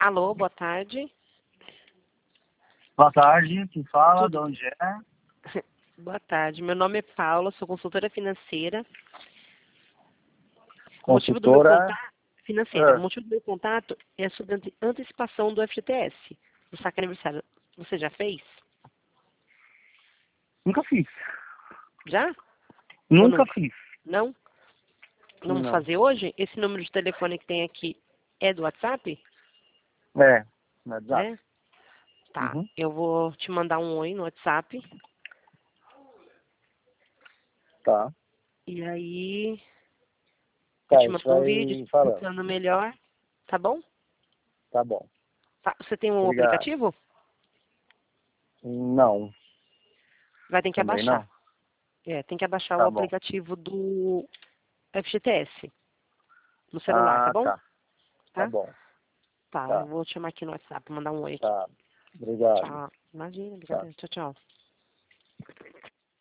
Alô, boa tarde. Boa tarde, quem fala, de Tudo... onde é? Boa tarde, meu nome é Paula, sou consultora financeira. O motivo do meu Consultora contato financeira. O ah, motivo do meu contato é sobre antecipação do FGTS, do saque aniversário. Você já fez? nunca fiz. Já? Ou Nunca nunca? fiz. Não? Vamos Não. fazer hoje? Esse número de telefone que tem aqui é do WhatsApp? É, no WhatsApp. É? Tá. Uhum. Eu vou te mandar um oi no WhatsApp. Tá. E aí eu Tá, te a mando gente um vídeo vai falando. explicando melhor. Tá bom? Tá bom. Tá. Você tem um Obrigado. aplicativo? Não, Vai ter que também abaixar. não. Tem que abaixar o Tá bom. aplicativo do FGTS no celular, tá Ah, bom? tá. Tá Tá? bom. Tá, eu Tá. vou te chamar aqui no WhatsApp, mandar um oi aqui. Tá. Obrigado. Tchau. Imagina, Tchau. brincadeira. Tchau, tchau.